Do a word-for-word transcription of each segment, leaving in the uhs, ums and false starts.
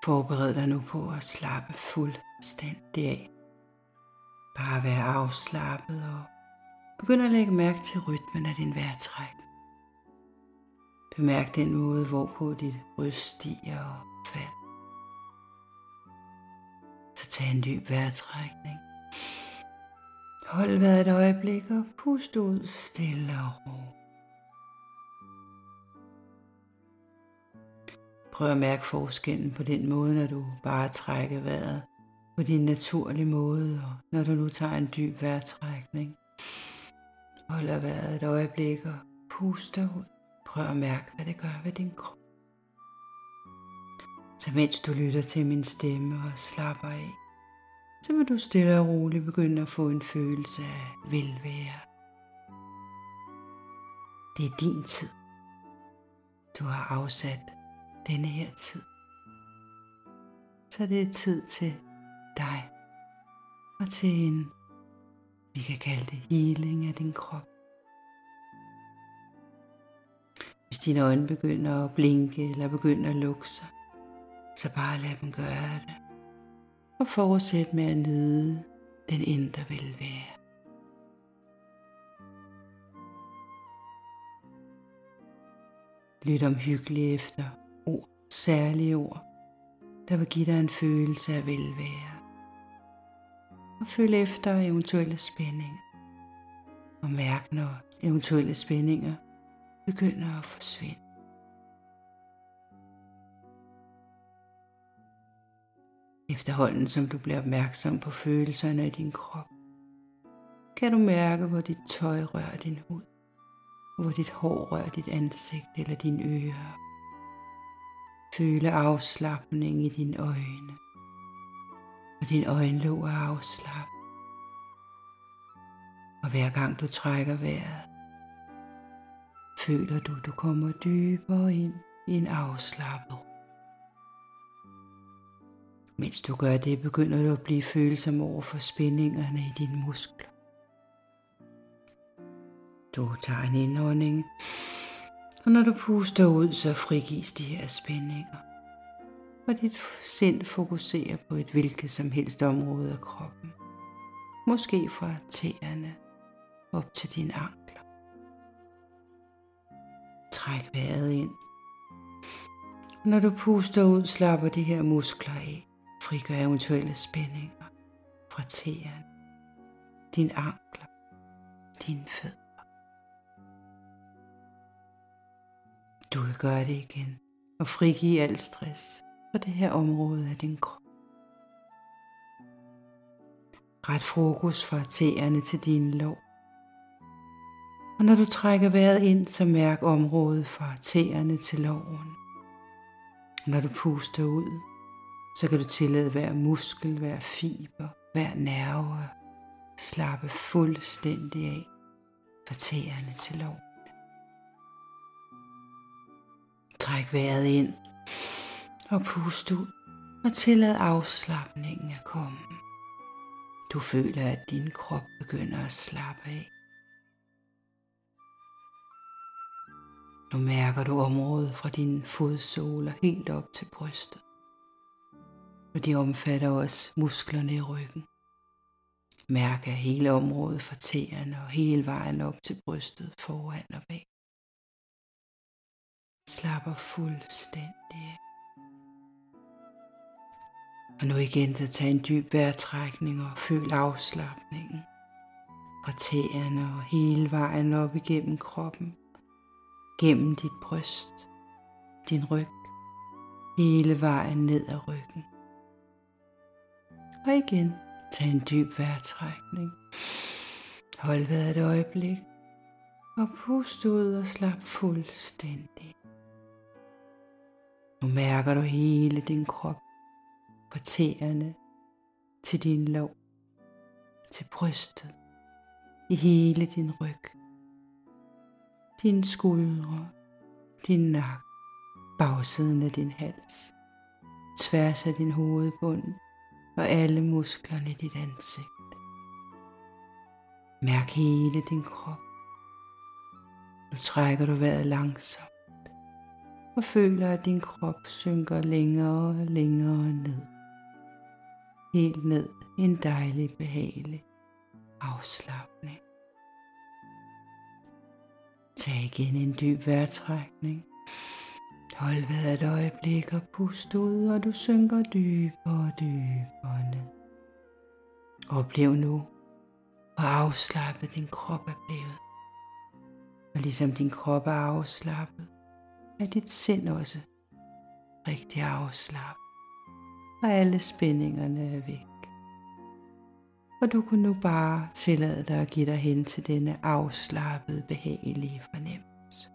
Forbered dig nu på at slappe fuldstændig af. Bare være afslappet og begynd at lægge mærke til rytmen af din vejrtrækning. Bemærk den måde, hvorpå dit bryst stiger og falder. Så tag en dyb vejrtrækning. Hold vejret et øjeblik og pust ud stille og ro. Prøv at mærke forskellen på den måde, når du bare trækker vejret på din naturlige måde, og når du nu tager en dyb vejrtrækning. Holder vejret et øjeblik og puster ud. Prøv at mærke, hvad det gør ved din krop. Så mens du lytter til min stemme og slapper af, så vil du stille og roligt begynde at få en følelse af velvære. Det er din tid. Du har afsat denne her tid. Så det er tid til dig og til en, vi kan kalde det healing af din krop. Hvis dine øjne begynder at blinke eller begynder at lukke sig, så bare lad dem gøre det. Og fortsæt med at nyde den indre velvære. Lyt omhyggeligt efter ord, særlige ord, der vil give dig en følelse af velvære. Og følg efter eventuelle spændinger. Og mærk, når eventuelle spændinger begynder at forsvinde. Efterhånden som du bliver opmærksom på følelserne i din krop, kan du mærke, hvor dit tøj rører din hud, hvor dit hår rører dit ansigt eller dine ører. Føle afslapning i dine øjne, og din øjenlåg er afslappet. Og hver gang du trækker vejret, føler du, du kommer dybere ind i en afslappet ro. Mens du gør det, begynder du at blive følsom over for spændingerne i dine muskler. Du tager en indånding, og når du puster ud, så frigives de her spændinger. Og dit sind fokuserer på et hvilket som helst område af kroppen. Måske fra tæerne op til dine ankler. Træk vejret ind. Når du puster ud, slapper de her muskler af. Frigør eventuelle spændinger fra tæerne, dine ankler, dine fødder. Du kan gøre det igen og frigive al stress fra det her område af din krop. Ret fokus fra tæerne til dine lår. Og når du trækker vejret ind, så mærk området fra tæerne til lårene. Når du puster ud, så kan du tillade hver muskel, hver fiber, hver nerve slappe fuldstændig af fra tæerne til lårene. Træk vejret ind og pust ud og tillad afslapningen at komme. Du føler, at din krop begynder at slappe af. Nu mærker du området fra dine fodsåler helt op til brystet. Og de omfatter også musklerne i ryggen. Mærk at hele området fra tæerne og hele vejen op til brystet foran og bag. Slapper fuldstændig af. Og nu igen så tag en dyb vejrtrækning og føl afslapningen fra tæerne og hele vejen op igennem kroppen. Gennem dit bryst, din ryg, hele vejen ned ad ryggen. Og igen, tag en dyb vejrtrækning. Hold vejret et øjeblik, og pust ud og slap fuldstændig. Nu mærker du hele din krop, fra tæerne til din lår, til brystet, i hele din ryg, dine skuldre, din nakke, bagsiden af din hals, tværs af din hovedbund og alle musklerne i dit ansigt. Mærk hele din krop. Nu trækker du vejret langsomt og føler, at din krop synker længere og længere ned. Helt ned i en dejlig, behagelig afslapning. Tag igen en dyb vejrtrækning. Hold vejret et øjeblik og pust ud, og du synker dybere og dybere ned. Oplev nu, hvor afslappet din krop er blevet. Og ligesom din krop er afslappet, er dit sind også rigtig afslappet. Og alle spændingerne er væk. Og du kan nu bare tillade dig at give dig hen til denne afslappede, behagelige fornemmelse.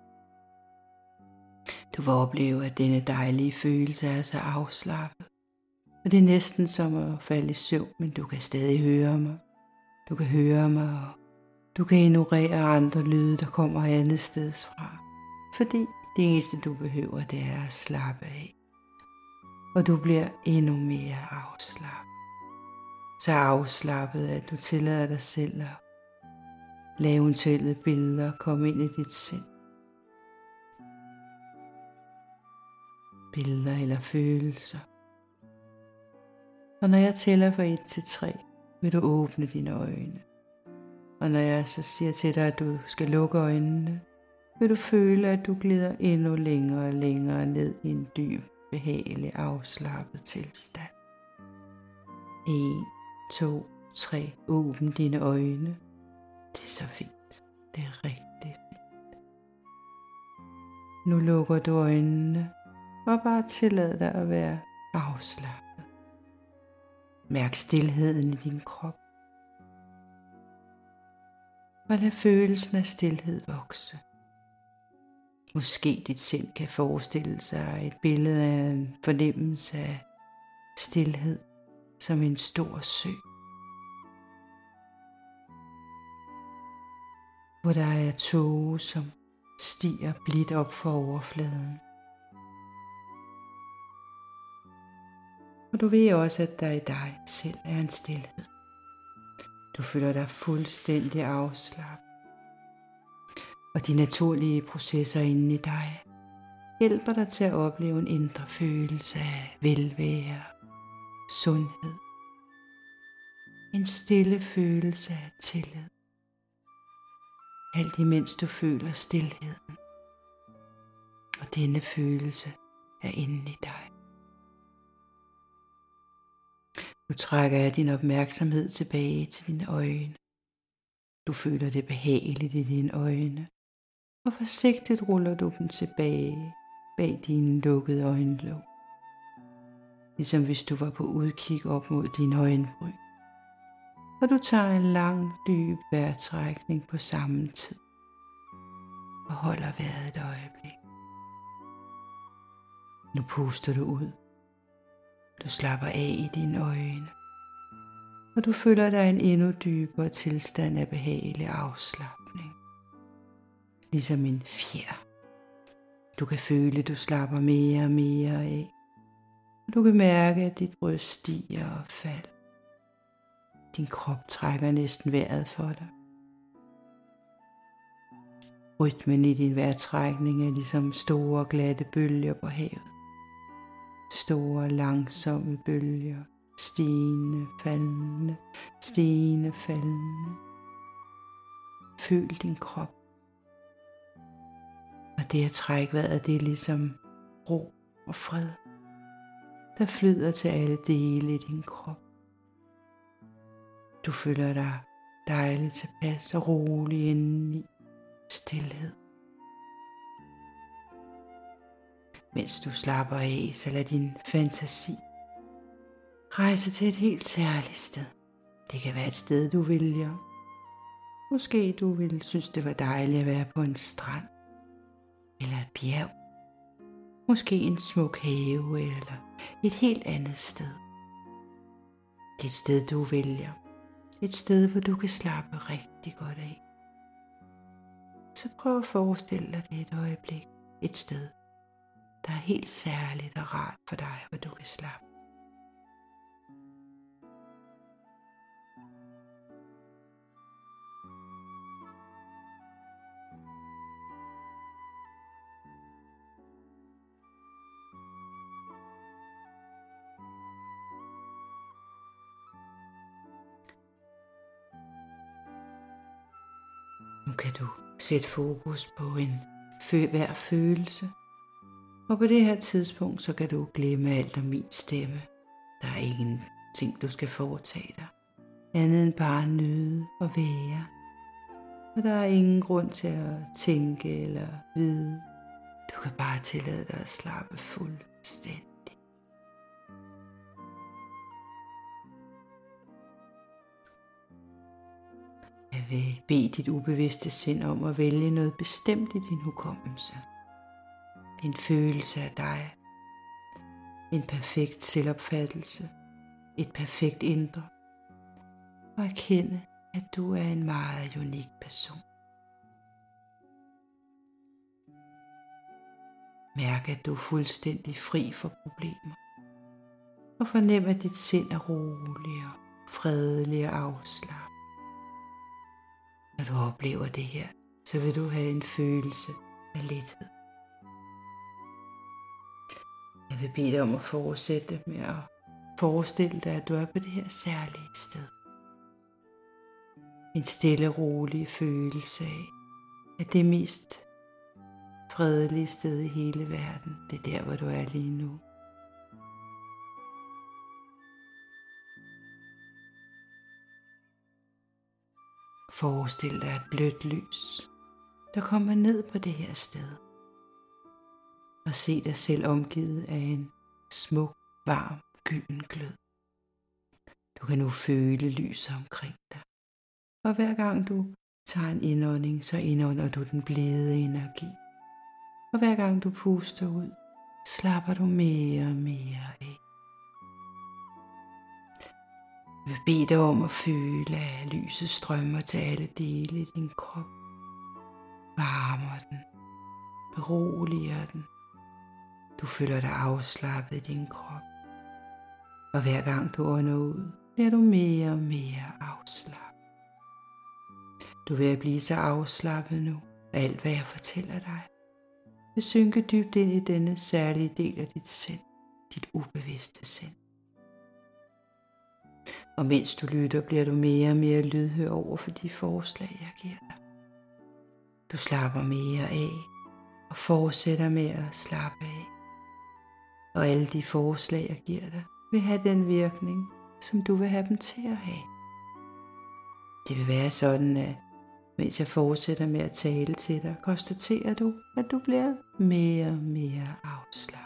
Du vil opleve, at denne dejlige følelse er så afslappet. Og det er næsten som at falde i søvn, men du kan stadig høre mig. Du kan høre mig, og du kan ignorere andre lyde, der kommer andet steds fra. Fordi det eneste du behøver, det er at slappe af. Og du bliver endnu mere afslappet. Så afslappet, at du tillader dig selv at lade eventuelle billeder komme ind i dit sind. Billeder eller følelser. Og når jeg tæller fra et til tre, vil du åbne dine øjne. Og når jeg så siger til dig, at du skal lukke øjnene, vil du føle, at du glider endnu længere og længere ned i en dyb, behagelig, afslappet tilstand. en, to, tre. Åbn dine øjne. Det er så fint. Det er rigtig fint. Nu lukker du øjnene og bare tillad dig at være afslappet. Mærk stilheden i din krop. Og lad følelsen af stilhed vokse. Måske dit sind kan forestille sig et billede af en fornemmelse af stilhed som en stor sø, hvor der er tåge, som stiger blidt op for overfladen. Og du ved også, at der i dig selv er en stilhed. Du føler dig fuldstændig afslappet. Og de naturlige processer inde i dig hjælper dig til at opleve en indre følelse af velvære, sundhed. En stille følelse af tillid. Alt imens du føler stilheden. Og denne følelse er inde i dig. Nu trækker jeg din opmærksomhed tilbage til dine øjne. Du føler det behageligt i dine øjne, og forsigtigt ruller du dem tilbage bag dine lukkede øjenlåg. Ligesom hvis du var på udkig op mod dine øjenbryn. Og du tager en lang, dyb vejrtrækning på samme tid. Og holder vejret et øjeblik. Nu puster du ud. Du slapper af i dine øjne. Og du føler dig en endnu dybere tilstand af behagelig afslapning. Ligesom en fjer. Du kan føle, at du slapper mere og mere af. Og du kan mærke, at dit bryst stiger og falder. Din krop trækker næsten vejret for dig. Rytmen i din vejrtrækning er ligesom store glatte bølger på havet. Store langsomme bølger, stigende, faldende, stigende, faldende. Føl din krop. Og det at trække vejret, det er ligesom ro og fred, der flyder til alle dele i din krop. Du føler dig dejligt tilpas og rolig indeni stilhed. Mens du slapper af, så lad din fantasi rejse til et helt særligt sted. Det kan være et sted, du vælger. Måske du vil synes, det var dejligt at være på en strand, eller et bjerg. Måske en smuk have, eller et helt andet sted. Det er et sted, du vælger. Et sted, hvor du kan slappe rigtig godt af. Så prøv at forestille dig det et øjeblik. Et sted, der er helt særligt og rart for dig, hvor du kan slappe. kan du sætte fokus på en fø- hver følelse. Og på det her tidspunkt, så kan du glemme alt om min stemme. Der er ingenting, du skal foretage dig. Andet end bare nyde og være. Og der er ingen grund til at tænke eller vide. Du kan bare tillade dig at slappe fuldstændig. Jeg vil bede dit ubevidste sind om at vælge noget bestemt i din hukommelse. En følelse af dig. En perfekt selvopfattelse. Et perfekt indre. Og erkende, at du er en meget unik person. Mærk, at du er fuldstændig fri for problemer. Og fornem, at dit sind er rolig og fredelig og afslappet. Når du oplever det her, så vil du have en følelse af lethed. Jeg vil bede dig om at fortsætte med at forestille dig, at du er på det her særlige sted. En stille, rolig følelse af, at det mest fredelige sted i hele verden, det er der, hvor du er lige nu. Forestil dig et blødt lys, der kommer ned på det her sted. Og se dig selv omgivet af en smuk, varm, gylden glød. Du kan nu føle lyset omkring dig. Og hver gang du tager en indånding, så indånder du den blide energi. Og hver gang du puster ud, slapper du mere og mere af. Jeg vil bede dig om at føle, at lyset strømmer til alle dele i din krop. Varmer den. Beroliger den. Du føler dig afslappet i din krop. Og hver gang du ånder ud, bliver du mere og mere afslappet. Du vil blive så afslappet nu, at alt hvad jeg fortæller dig, vil synke dybt ind i denne særlige del af dit sind, dit ubevidste sind. Og mens du lytter, bliver du mere og mere lydhør over for de forslag, jeg giver dig. Du slapper mere af og fortsætter med at slappe af. Og alle de forslag, jeg giver dig, vil have den virkning, som du vil have dem til at have. Det vil være sådan, at mens jeg fortsætter med at tale til dig, konstaterer du, at du bliver mere og mere afslappet.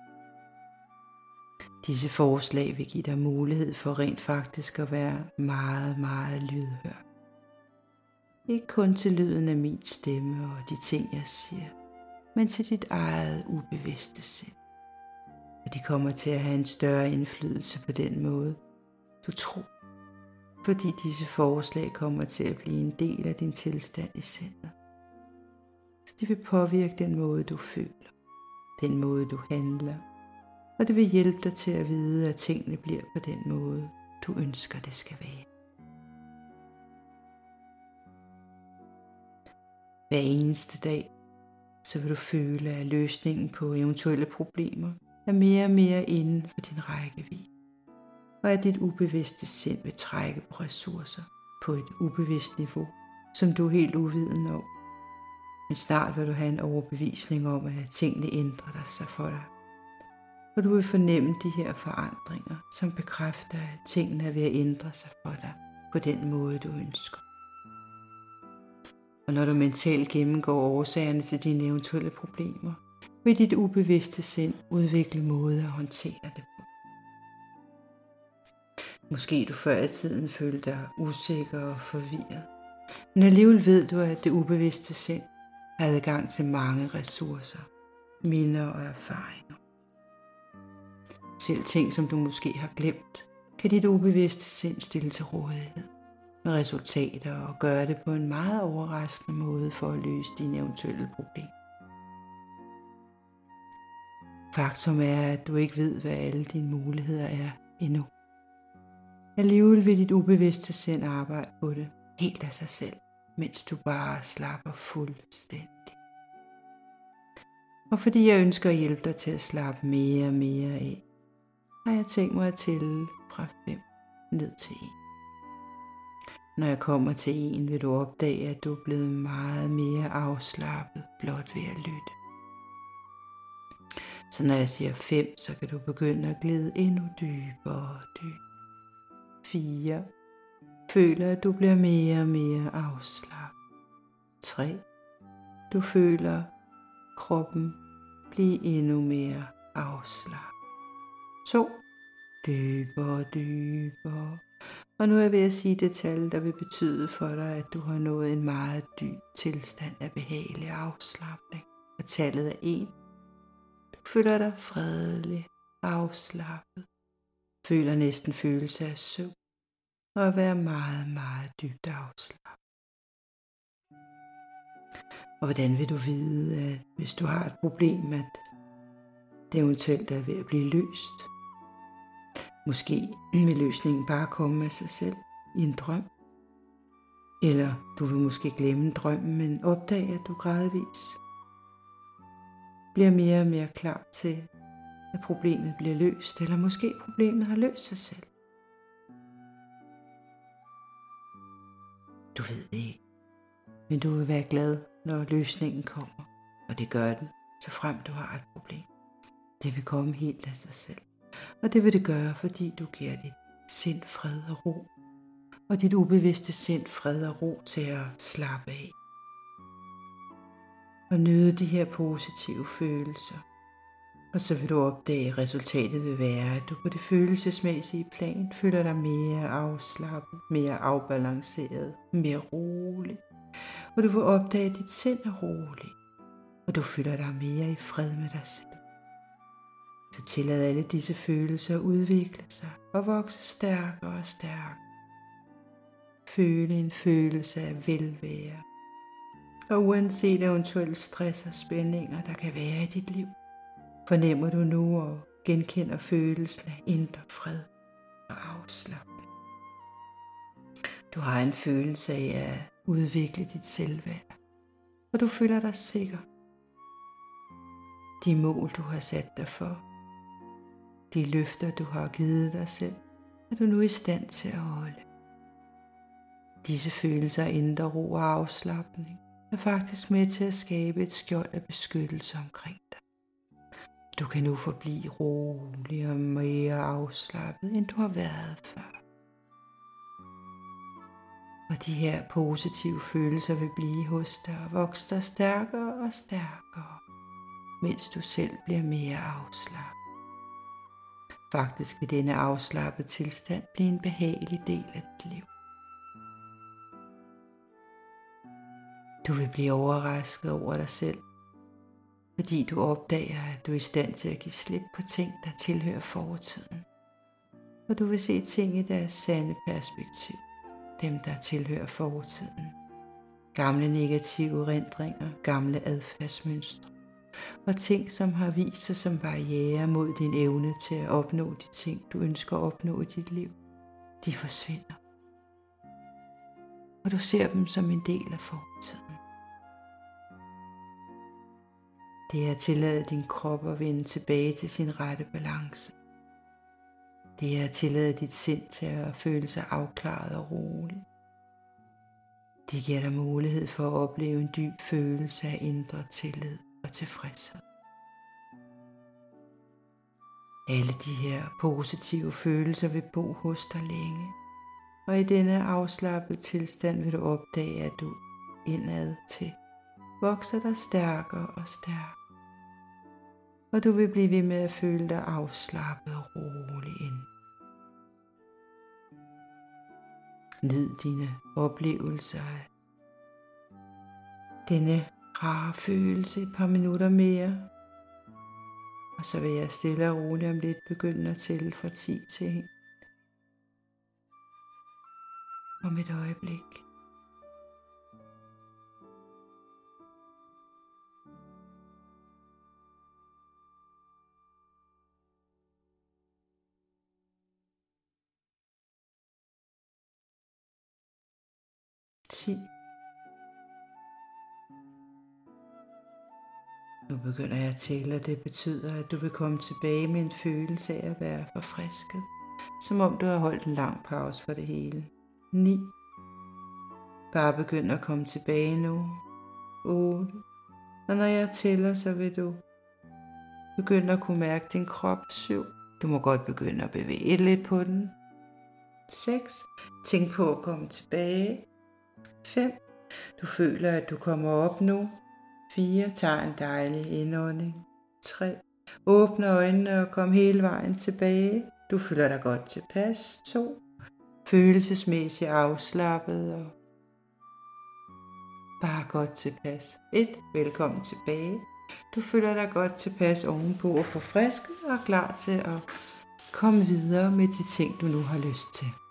Disse forslag vil give dig mulighed for rent faktisk at være meget, meget lydhør. Ikke kun til lyden af min stemme og de ting, jeg siger, men til dit eget ubevidste sind. Og de kommer til at have en større indflydelse på den måde, du tror. Fordi disse forslag kommer til at blive en del af din tilstand i sindet. Så det vil påvirke den måde, du føler, den måde, du handler. Og det vil hjælpe dig til at vide, at tingene bliver på den måde, du ønsker, det skal være. Hver eneste dag, så vil du føle, at løsningen på eventuelle problemer er mere og mere inden for din rækkevidde. Og at dit ubevidste sind vil trække på ressourcer på et ubevidst niveau, som du er helt uviden om. Men snart vil du have en overbevisning om, at tingene ændrer sig for dig. Og du vil fornemme de her forandringer, som bekræfter, at tingene er ved at ændre sig for dig på den måde, du ønsker. Og når du mentalt gennemgår årsagerne til dine eventuelle problemer, vil dit ubevidste sind udvikle måder at håndtere det på. Måske du før i tiden følte dig usikker og forvirret, men alligevel ved du, at det ubevidste sind har adgang til mange ressourcer, minder og erfaringer. Selv ting, som du måske har glemt, kan dit ubevidste sind stille til rådighed med resultater og gøre det på en meget overraskende måde for at løse dine eventuelle problemer. Faktum er, at du ikke ved, hvad alle dine muligheder er endnu. Alligevel vil dit ubevidste sind arbejde på det helt af sig selv, mens du bare slapper fuldstændig. Og fordi jeg ønsker at hjælpe dig til at slappe mere og mere af, har jeg tænkt mig at tælle fra fem ned til en. Når jeg kommer til en, vil du opdage, at du er blevet meget mere afslappet blot ved at lytte. Så når jeg siger fem, så kan du begynde at glide endnu dybere og dybere. fire. Føler, at du bliver mere og mere afslappet. tre. Du føler kroppen blive endnu mere afslappet. to. Dybere og dybere. Og nu er jeg ved at sige det tal, der vil betyde for dig, at du har nået en meget dyb tilstand af behagelig afslapning. Og tallet er en. Du føler dig fredelig, afslappet. Føler næsten følelse af søvn. Og at være meget, meget dybt afslappet. Og hvordan vil du vide, at hvis du har et problem, at det eventuelt er ved at blive løst? Måske vil løsningen bare komme af sig selv i en drøm. Eller du vil måske glemme drømmen, men opdage, at du gradvis bliver mere og mere klar til, at problemet bliver løst. Eller måske problemet har løst sig selv. Du ved det ikke. Men du vil være glad, når løsningen kommer. Og det gør den, så frem du har et problem. Det vil komme helt af sig selv. Og det vil det gøre, fordi du giver dit sind fred og ro. Og dit ubevidste sind fred og ro til at slappe af. Og nyde de her positive følelser. Og så vil du opdage, at resultatet vil være, at du på det følelsesmæssige plan føler dig mere afslappet, mere afbalanceret, mere rolig. Og du vil opdage, at dit sind er roligt. Og du føler dig mere i fred med dig selv. Så tillad alle disse følelser at udvikle sig og vokse stærkere og stærkere. Føle en følelse af velvære. Og uanset eventuelle stress og spændinger, der kan være i dit liv, fornemmer du nu og genkender følelsen af indre fred og afslapning. Du har en følelse af at udvikle dit selvværd, og du føler dig sikker. De mål, du har sat dig for, de løfter, du har givet dig selv, er du nu i stand til at holde. Disse følelser af indre ro og afslapning er faktisk med til at skabe et skjold af beskyttelse omkring dig. Du kan nu forblive rolig og mere afslappet, end du har været før. Og de her positive følelser vil blive hos dig og vokse dig stærkere og stærkere, mens du selv bliver mere afslappet. Faktisk vil denne afslappede tilstand blive en behagelig del af dit liv. Du vil blive overrasket over dig selv, fordi du opdager, at du er i stand til at give slip på ting, der tilhører fortiden. Og du vil se ting i deres sande perspektiv, dem der tilhører fortiden. Gamle negative erindringer, gamle adfærdsmønstre og ting, som har vist sig som barriere mod din evne til at opnå de ting, du ønsker at opnå i dit liv. De forsvinder. Og du ser dem som en del af fortiden. Det er at tillade din krop at vende tilbage til sin rette balance. Det er at tillade dit sind til at føle sig afklaret og rolig. Det giver dig mulighed for at opleve en dyb følelse af indre tillid og tilfredshed. Alle de her positive følelser vil bo hos dig længe, og i denne afslappede tilstand vil du opdage, at du indad til vokser dig stærkere og stærkere. Og du vil blive ved med at føle dig afslappet og rolig ind. Nyd dine oplevelser af denne rare følelse et par minutter mere. Og så vil jeg stille og roligt om lidt begynde at tælle fra ti til en. Om et øjeblik. ti. Nu begynder jeg at tælle, og det betyder, at du vil komme tilbage med en følelse af at være forfrisket. Som om du har holdt en lang pause for det hele. ni. Bare begynd at komme tilbage nu. otte. Og når jeg tæller, så vil du begynde at kunne mærke din krop. syv. Du må godt begynde at bevæge lidt på den. seks. Tænk på at komme tilbage. fem. Du føler, at du kommer op nu. fire. Tag en dejlig indånding. tre. Åbne øjnene og kom hele vejen tilbage. Du føler dig godt tilpas. to. Følelsesmæssigt afslappet og bare godt tilpas. et. Velkommen tilbage. Du føler dig godt tilpas ovenpå og forfrisket og klar til at komme videre med de ting, du nu har lyst til.